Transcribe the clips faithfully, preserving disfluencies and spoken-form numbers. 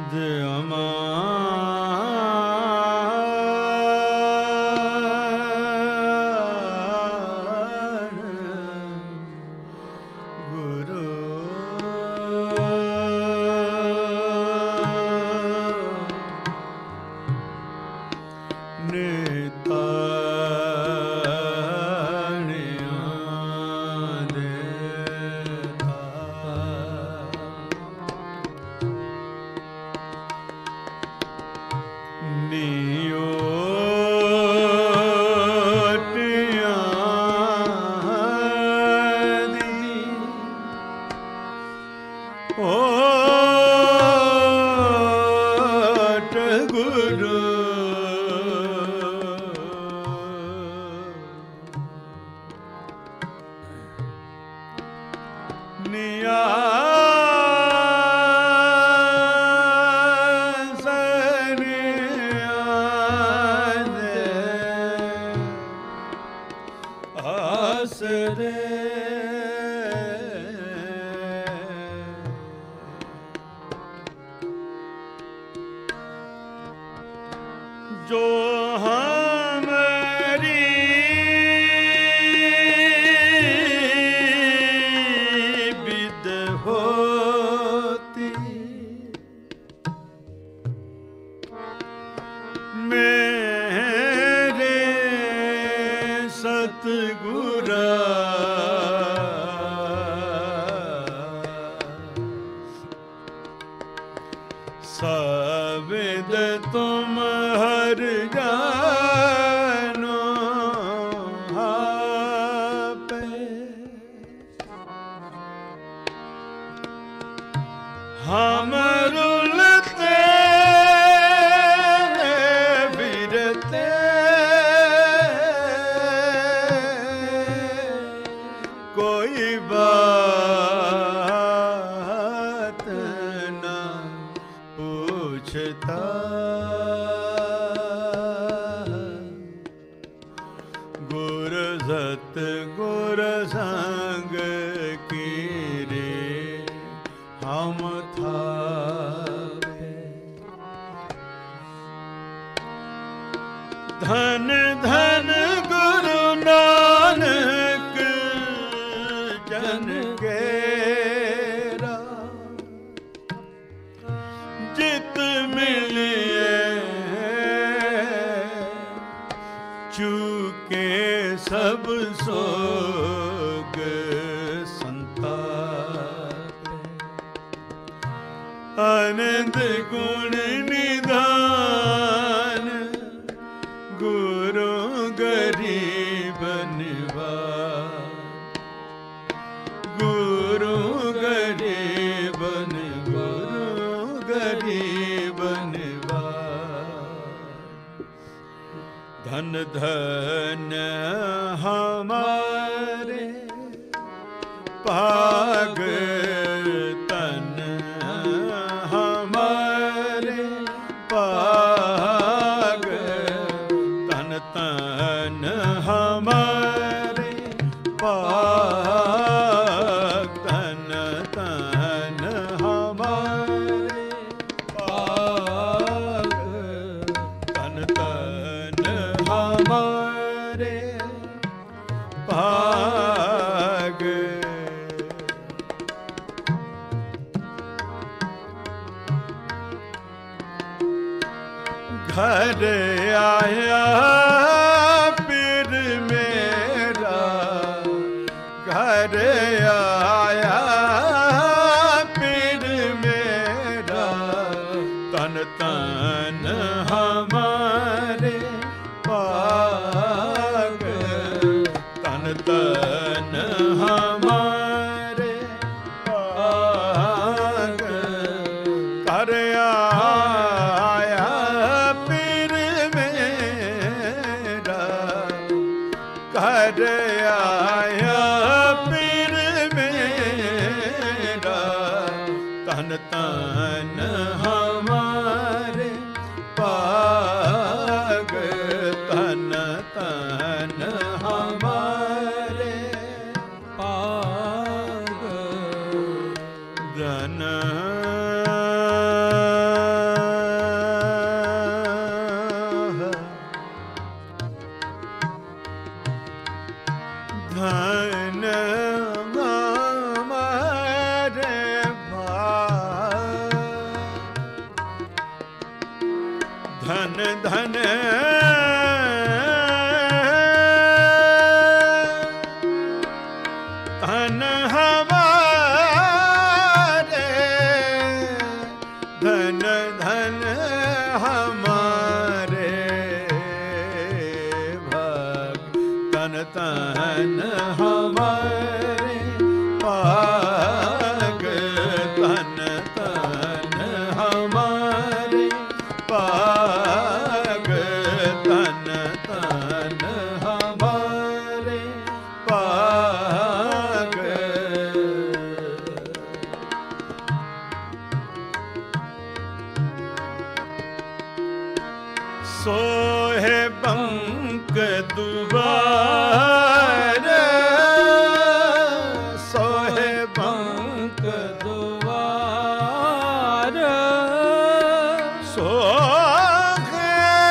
धन धन धन धन हमारे, धन धन हमारे भाग, तन तन हमारे भाग, तन तन हमारे भाग, तन तन हमारे भाग। सोहे बंक दुबार, सोहे बंक दुबार, सोहे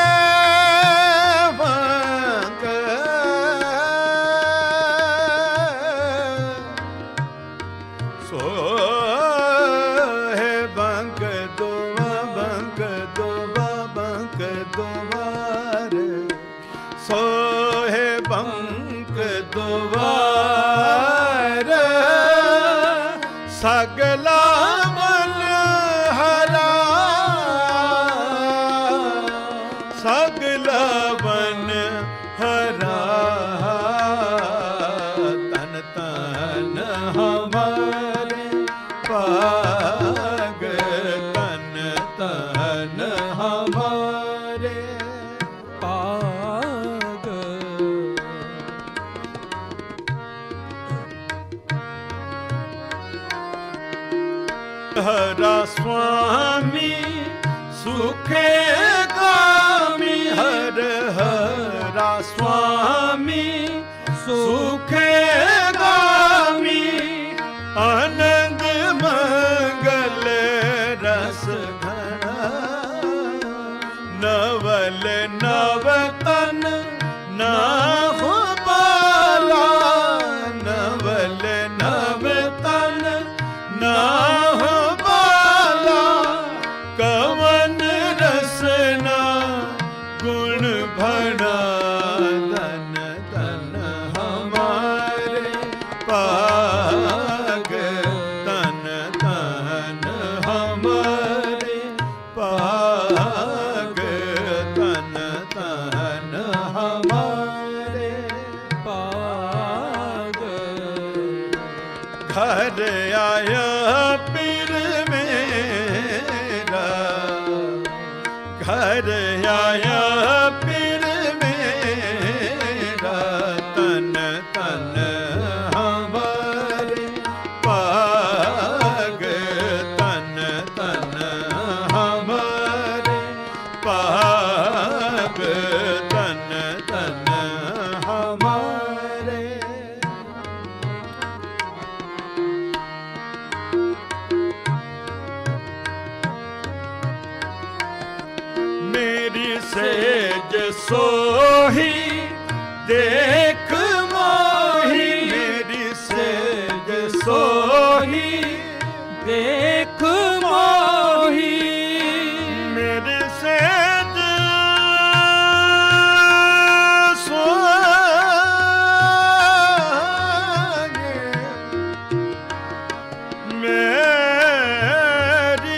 बंक, सोहे बंक दुआ, बंक दुआ, बंक दुआर, सोहे बंक दुआर, सगला मन हरा, सगला मन हरा, तन तन हमारे भाग, तन तन हमारे भाग। हरा स्वामी सुखे गामी, हर हरा स्वामी सुखे गामी, आनंद मंगल रस घना, नवल नवतन नाहु बाला, नवल नवतन नाहु बाला, कवन रसना गुण भरा, धन धन हमारे भाग, तन तन हमारे भाग, तन तन हमारे भाग। घर आया पीर मेरा, घर आया पीर मेरा, तन तन हमारे भाग, तन तन हमारे भाग, तन तन हमारे। मेरी सेज सोही देख मोही, मेरी सेज सोही देख मोही, मेरी सेज सोही, मेरी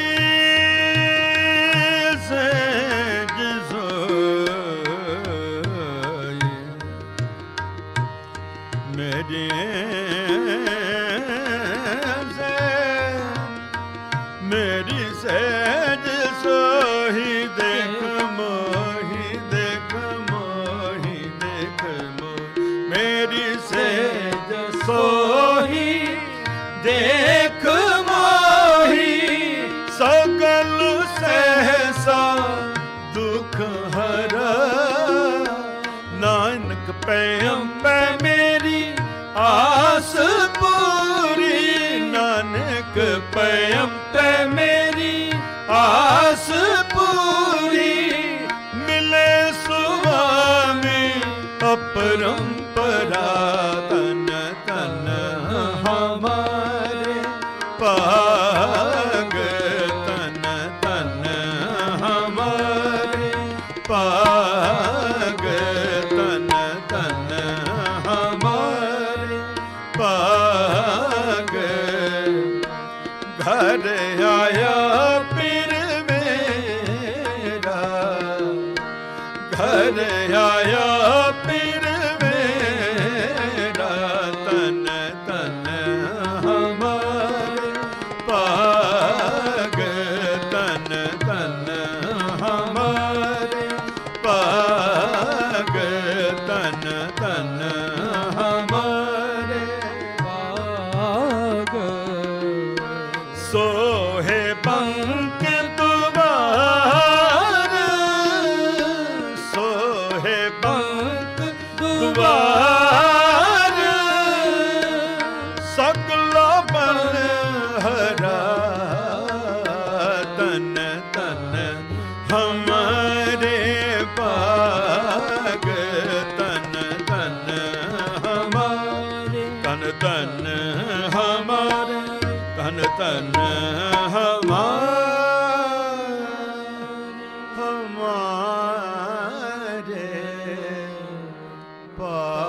सेज सोही, मेरी मेरी सेज सोही देख मोही, देख मोही, देख मोही, मेरी सेज सोही देख मोही, सकल सहसा दुख हरा, नानक पैम पे मेरी आस पूरी, नानक पैम पे मेरी आस पूरी, मिले स्वामी अपरंपरा, तन तन हमारे भाग, तन तन हमारे आया पीर मेरा, तन तन हमारे पाग, तन तन हमारे पाग, तन तन हमारे पाग। सोहे पंख द्वार, सोहे पंख द्वार, सकला बन हरा, तन तन हमारे पाग, तन तन हमारे, तन तन हमारे, तन तन हमारे, हमारे पाग।